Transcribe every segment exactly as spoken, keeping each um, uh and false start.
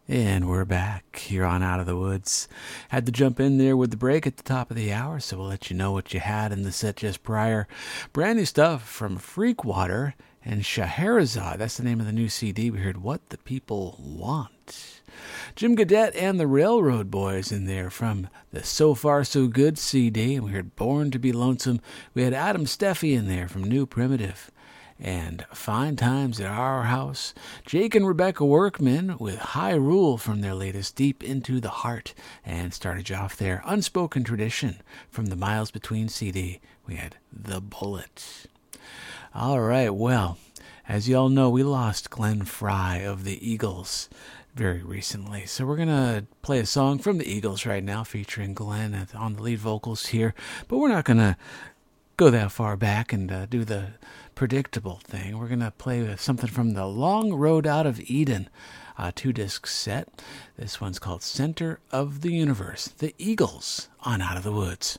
And we're back here on Out of the Woods. Had to jump in there with the break at the top of the hour, so we'll let you know what you had in the set just prior. Brand new stuff from Freakwater and Scheherazade. That's the name of the new C D. We heard What the People Want. Jim Gaudette and the Railroad Boys in there from the So Far So Good C D. And we heard Born to Be Lonesome. We had Adam Steffi in there from New Primitive. And Fine Times at Our House. Jake and Rebecca Workman with High Rule from their latest Deep Into the Heart. And started you off there, Unspoken Tradition from the Miles Between C D. We had The Bullet. All right, well, as you all know, we lost Glenn Frey of the Eagles very recently. So we're going to play a song from the Eagles right now featuring Glenn on the lead vocals here. But we're not going to go that far back and uh, do the predictable thing. We're going to play something from the Long Road Out of Eden uh, two-disc set. This one's called Center of the Universe. The Eagles on Out of the Woods.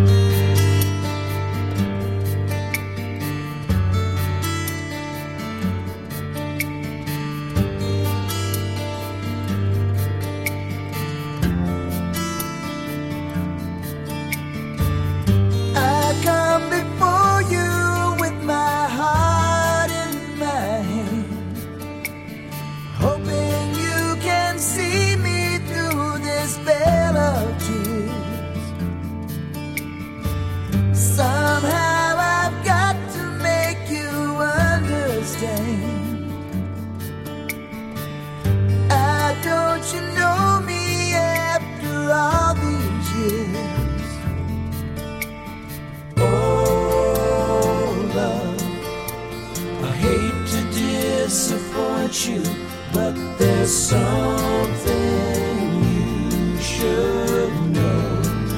You, but there's something you should know.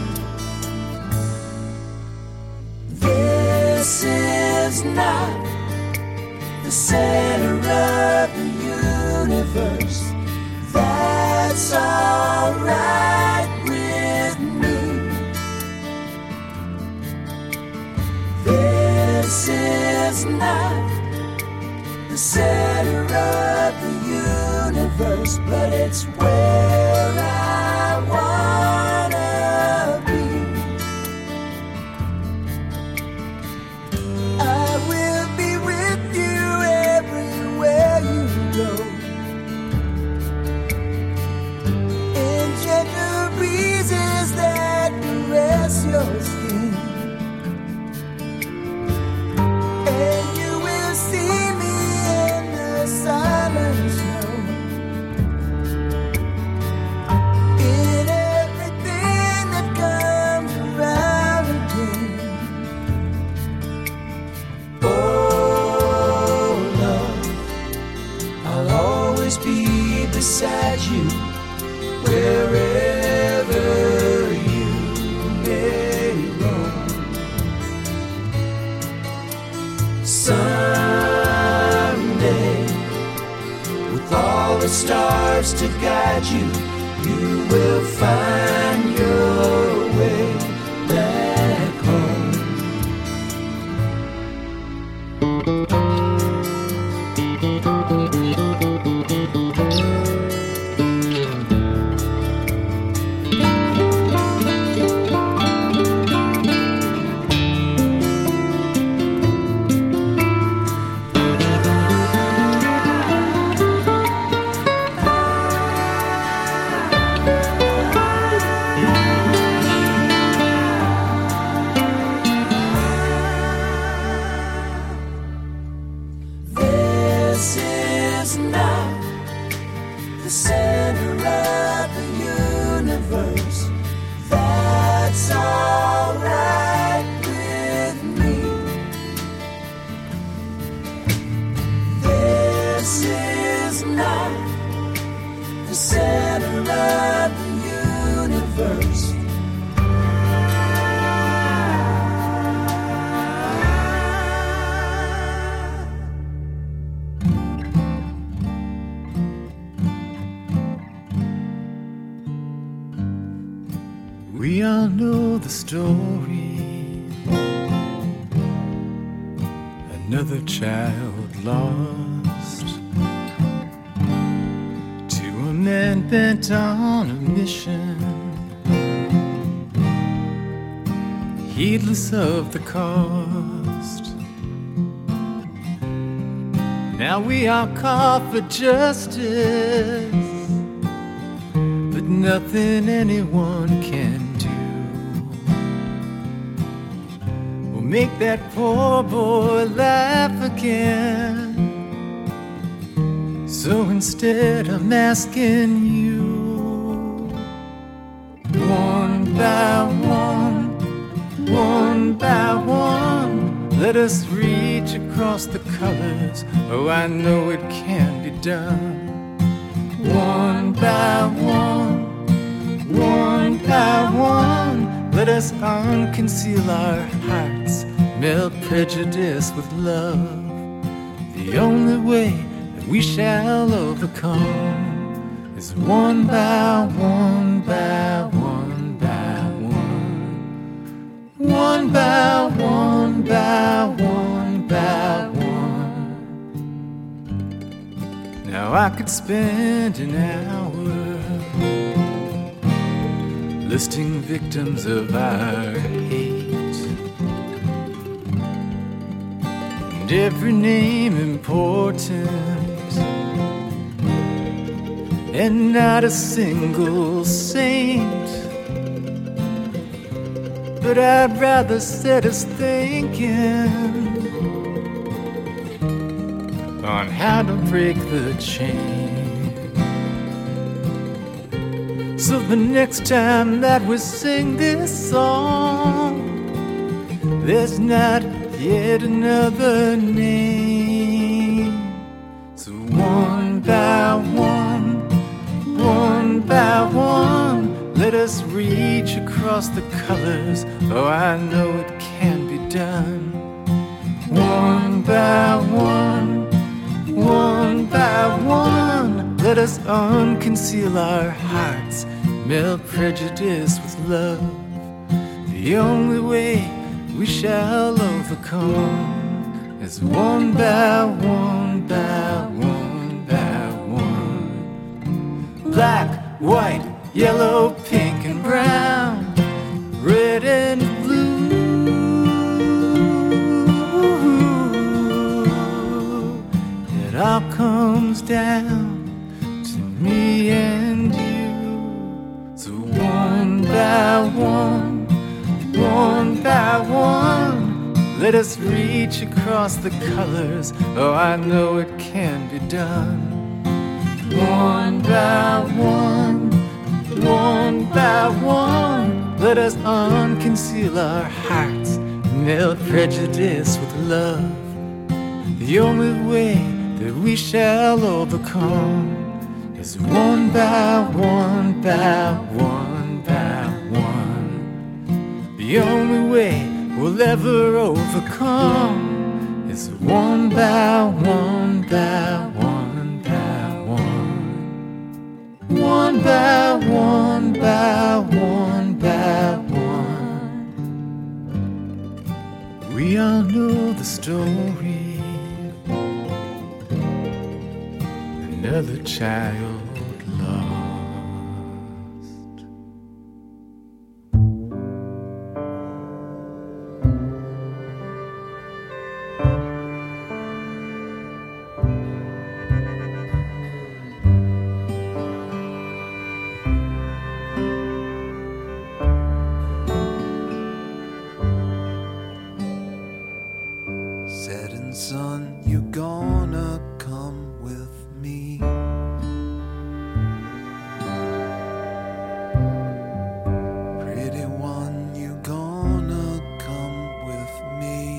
This is not the center of the universe. That's alright with me. This is not the center of the universe, but it's where I wanna be. I will be with you everywhere you go, in gentle breezes that caress your skin, and you will see me silence now, in everything that comes around again. Oh, love, I'll always be beside you, wherever you may roam. Someday, all the stars to guide you, you will find your way back home. We all know the story. Another child lost to men bent on a mission, heedless of the cost. Now we are called for justice, but nothing anyone can do will make that poor boy laugh again. So instead I'm asking you, one by one, one by one, let us reach across the colors. Oh, I know it can be done. One by one, one by one, let us unconceal our hearts, melt prejudice with love. The only way that we shall overcome is one by one by one by one, one by one by one by one. Now I could spend an hour listing victims of our hate, and every name important, and not a single saint. But I'd rather set us thinking on how to break the chain. So the next time that we sing this song, there's not yet another name. So one by one, one by one, let us reach across the colors. Oh, I know it can be done. One by one, one by one, let us unconceal our hearts, melt prejudice with love. The only way we shall overcome is one by one by one by one. Black, white, yellow, pink and brown, red and blue. It all comes down to me and you. So one by one, one by one, let us reach across the colors. Oh, I know it can be done. One by one, one by one, let us unconceal our hearts, melt prejudice with love. The only way that we shall overcome is one by one by one by one. The only way we'll ever overcome is one by one by one by one. One by one by one by one. We all know the story. Another child lost. Setting sun, you gonna come with me? Pretty one, you gonna come with me?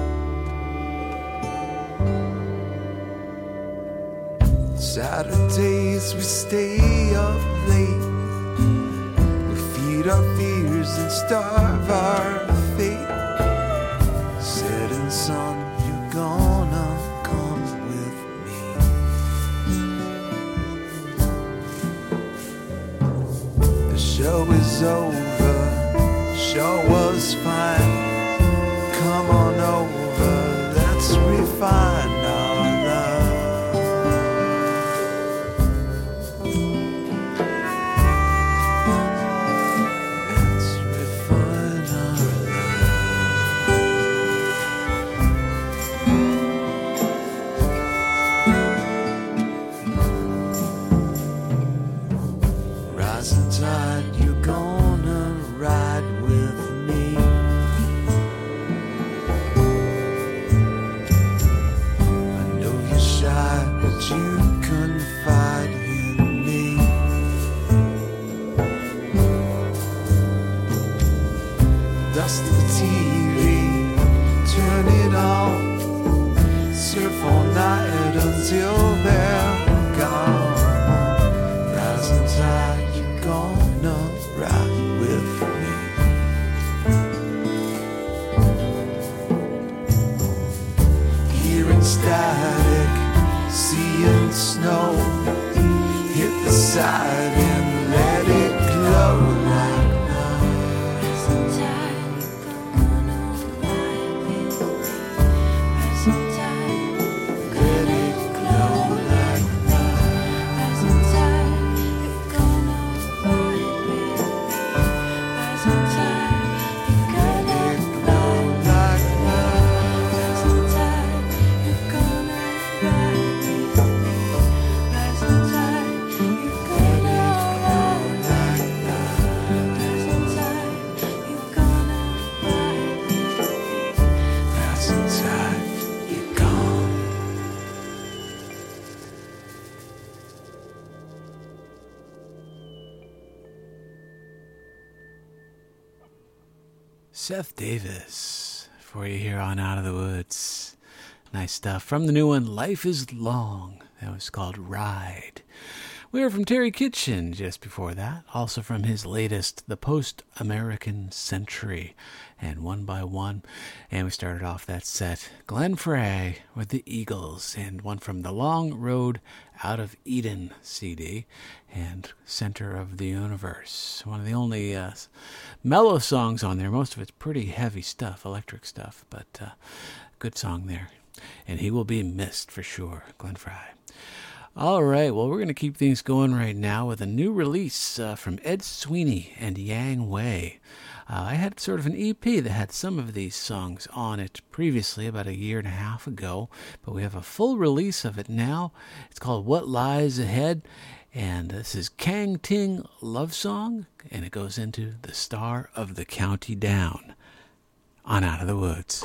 Saturdays we stay up late, we feed our fears and starve our fate. Setting sun, you gonna come with me? The show is over, show was fine. Come on over, let's refine our love. Rising tide, you're gonna ride with me. I know you're shy, but you confide in me. Dust the T V, turn it on, surf all night until they're gone. Rising tide, you're gonna ride with me. Hearing static, seeing snow, hit the side and let it glow like Rising tide, you're gonna ride with me. Rising tide, let it glow like rising tide, you're gonna ride with me. Rising tide, you're gonna glow like rising tide, you're gonna ride with me. Rising tide, you're gonna ride with me. Rising tide, you're gonna ride with me. rising tide, you're gone. Seth Davis, for you here on Out of the Woods. Nice stuff. From the new one, Life is Long. That was called Ride. We heard from Terry Kitchen just before that. Also from his latest, The Post-American Century, and One by One. And we started off that set, Glenn Frey with the Eagles, and one from the Long Road Out of Eden C D, and Center of the Universe. One of the only uh, mellow songs on there. Most of it's pretty heavy stuff, electric stuff, but uh, good song there. And he will be missed for sure, Glenn Frey. All right, well, we're going to keep things going right now with a new release uh, from Ed Sweeney and Yang Wei. Uh, I had sort of an E P that had some of these songs on it previously, about a year and a half ago, but we have a full release of it now. It's called What Lies Ahead, and this is Kang Ting Love Song, and it goes into The Star of the County Down on Out of the Woods.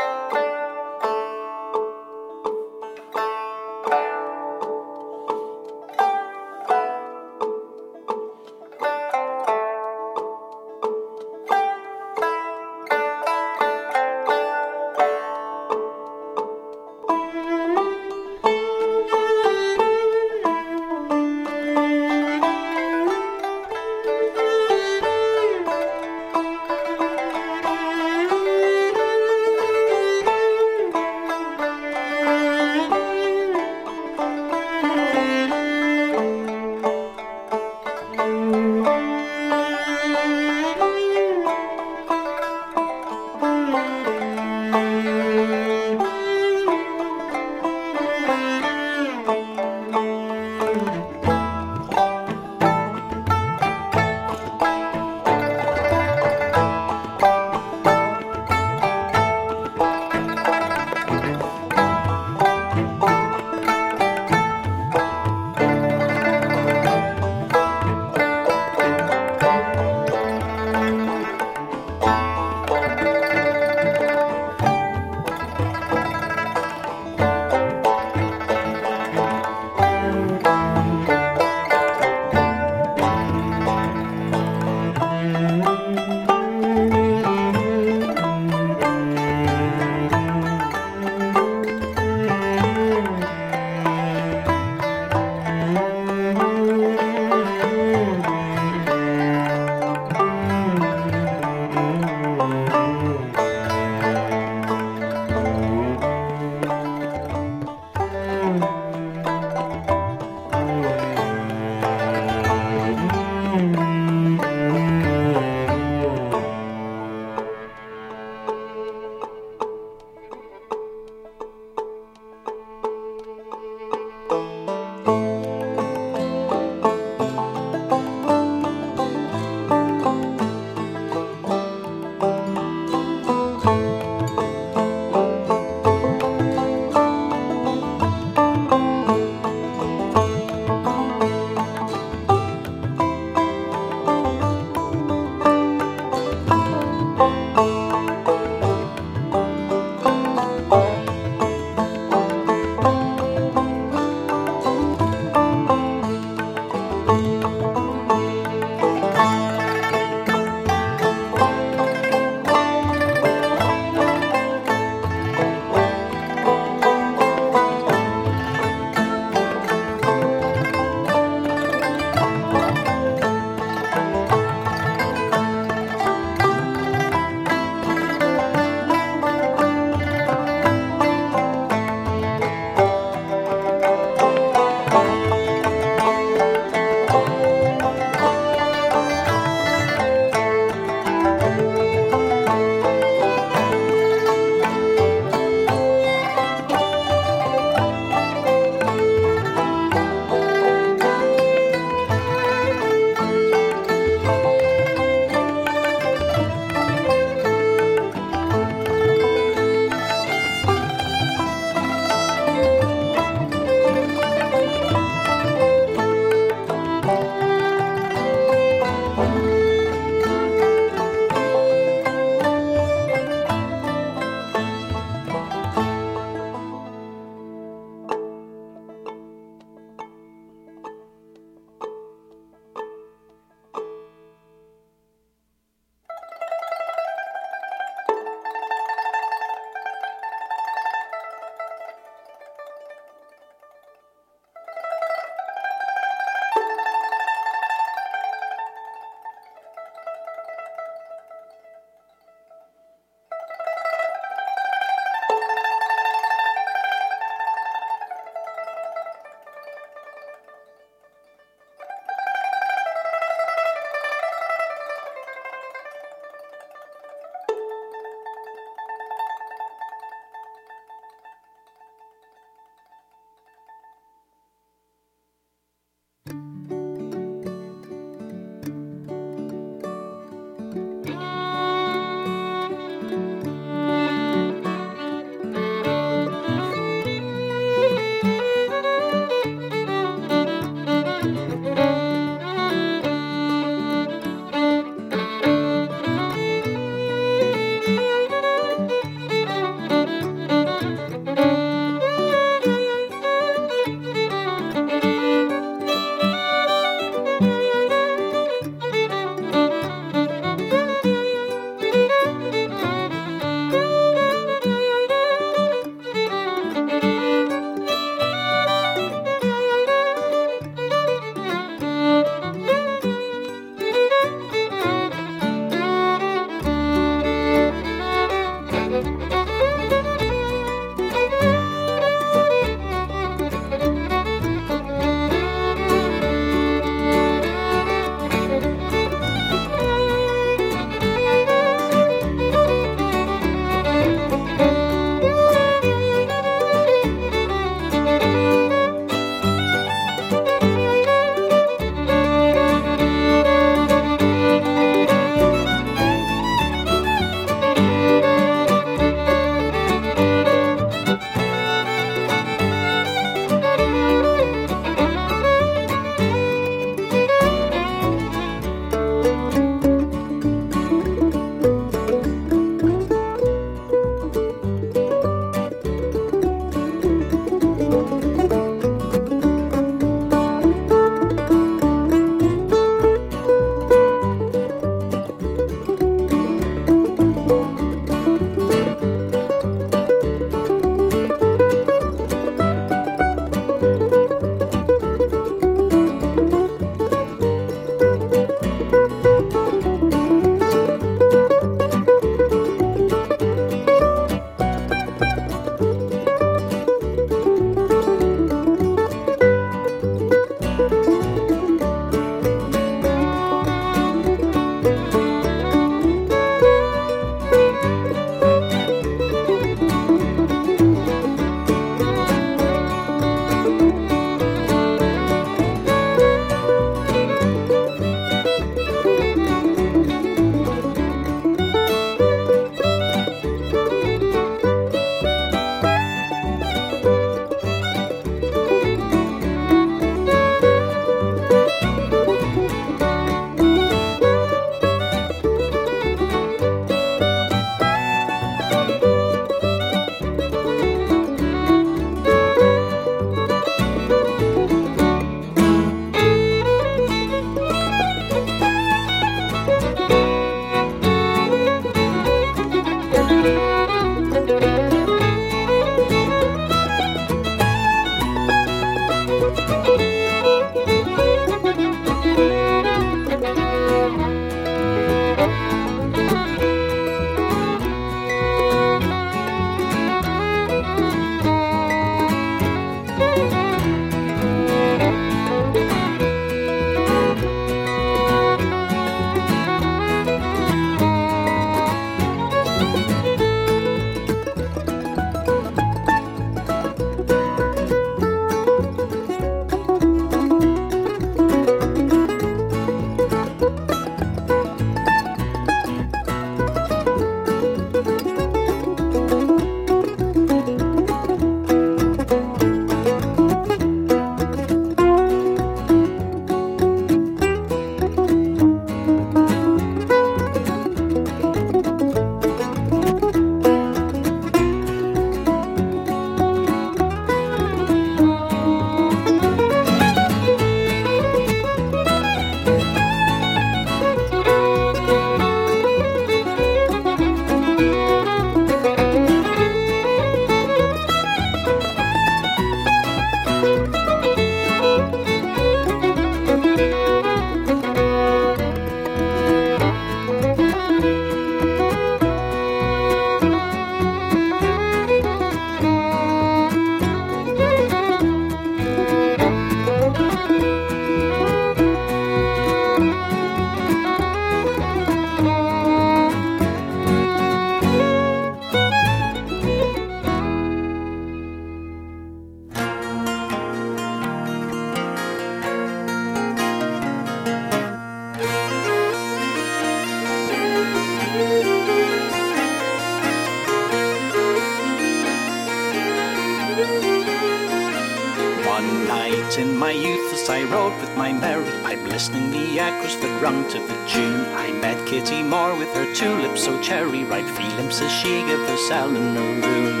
night in my youth as I rode with my merry pipe, listening the echoes that rung to the tune. I met Kitty Moore with her tulips so cherry ripe, three glimpses she gave us Eleanor Roon.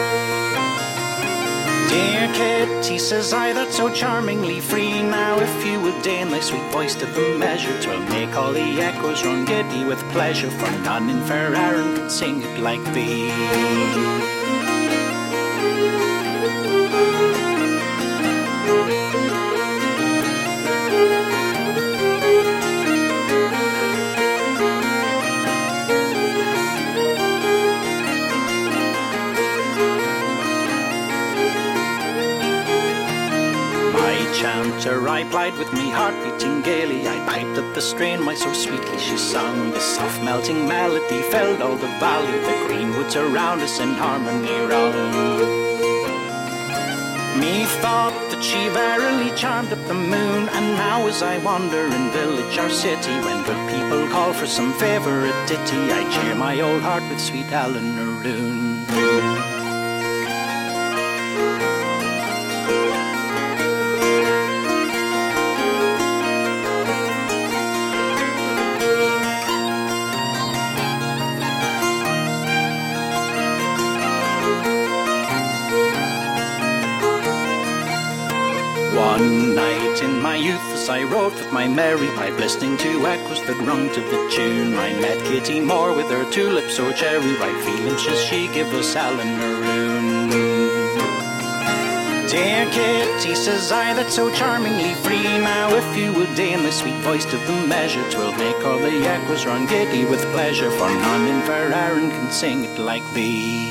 Dear Kitty, says I, that's so charmingly free. Now if you would deign thy sweet voice to the measure, 'twill make all the echoes run giddy with pleasure, for none in fair Erin can sing it like thee. Chanter, I plied with me heart beating gaily. I piped up the strain, my so sweetly she sung. The soft melting melody filled all the valley, the green woods around us in harmony rung. Methought that she verily charmed up the moon, and now as I wander in village or city, when good people call for some favourite ditty, I cheer my old heart with sweet Eleanor Roon. One night in my youth as I rode with my merry pipe, listening to echoes that rung to the tune, I met Kitty Moore with her tulips so cherry ripe, feelings as she gave us Eleanor Roon. Dear Kitty, says I, that's so charmingly free. Now if you would deign the sweet voice to the measure, 'twill make all the echoes run giddy with pleasure, for none in fair Erin can sing it like thee.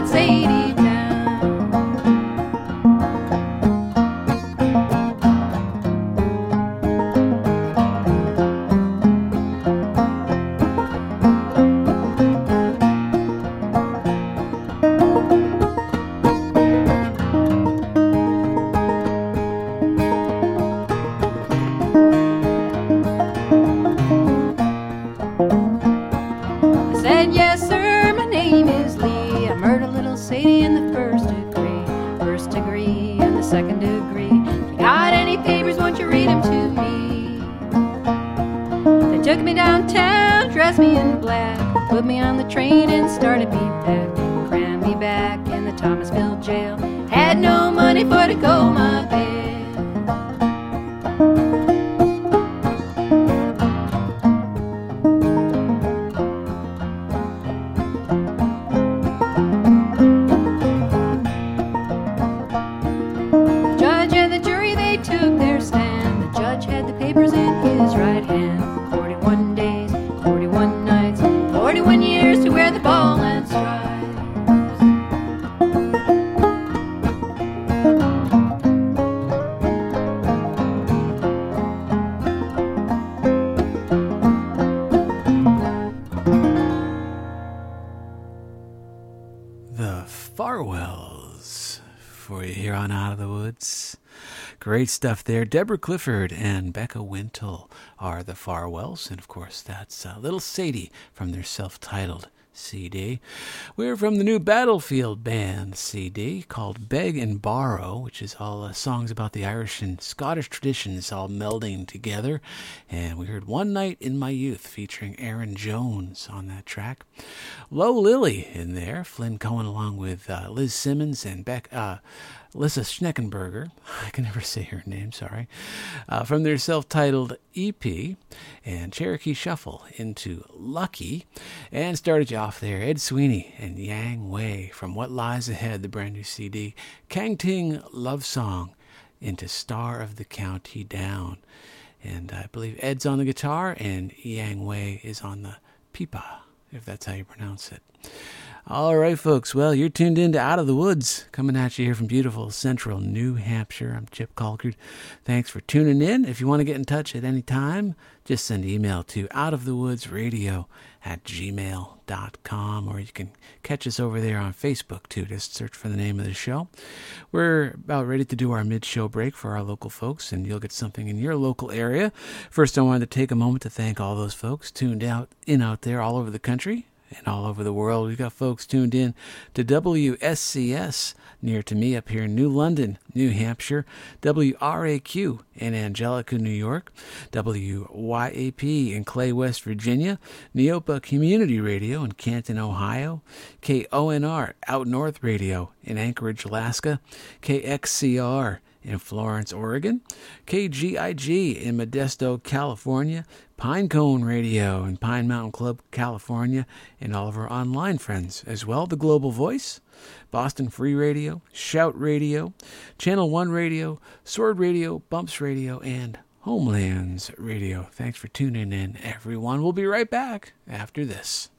Sadie town. I said, yes, sir, my name is Lee. I murdered little Sadie in the first degree. First degree and the second degree. If you got any papers, won't you read them to me? They took me downtown, dressed me in black, put me on the train and started me back. Crammed me back in the Thomasville jail. Had no money for to go my bail. Judge and the jury, they took their stand. The judge had the papers in his right hand. Forty-one days, forty-one nights, forty-one years to wear the ball and stripes. The Farwells for you here on Out of the Woods. Great stuff there. Deborah Clifford and Becca Wintle are the Farwells, and of course that's uh, Little Sadie from their self-titled C D. We're from the new Battlefield Band C D called Beg and Borrow, which is all uh, songs about the Irish and Scottish traditions all melding together. And we heard One Night in My Youth featuring Aaron Jones on that track. Low Lily in there, Flynn Cohen along with uh, Liz Simmons and Beck, uh, Lissa Schneckenberger, I can never say her name, sorry, uh, from their self-titled E P, and Cherokee Shuffle into Lucky, and started you off there, Ed Sweeney and Yang Wei from What Lies Ahead, the brand new C D, Kang Ting Love Song into Star of the County Down, and I believe Ed's on the guitar and Yang Wei is on the pipa, if that's how you pronounce it. All right, folks. Well, you're tuned in to Out of the Woods, coming at you here from beautiful central New Hampshire. I'm Chip Colcord. Thanks for tuning in. If you want to get in touch at any time, just send an email to outofthewoodsradio at gmail dot com, or you can catch us over there on Facebook, too. Just search for the name of the show. We're about ready to do our mid-show break for our local folks, and you'll get something in your local area. First, I wanted to take a moment to thank all those folks tuned out in out there all over the country and all over the world. We've got folks tuned in to W S C S near to me up here in New London, New Hampshire, W R A Q in Angelica, New York, W Y A P in Clay, West Virginia, Neopa Community Radio in Canton, Ohio, K O N R Out North Radio in Anchorage, Alaska, K X C R in Florence, Oregon, K G I G in Modesto, California, Pinecone Radio in Pine Mountain Club, California, and all of our online friends as well. The Global Voice, Boston Free Radio, Shout Radio, Channel one Radio, Sword Radio, Bumps Radio, and Homelands Radio. Thanks for tuning in, everyone. We'll be right back after this.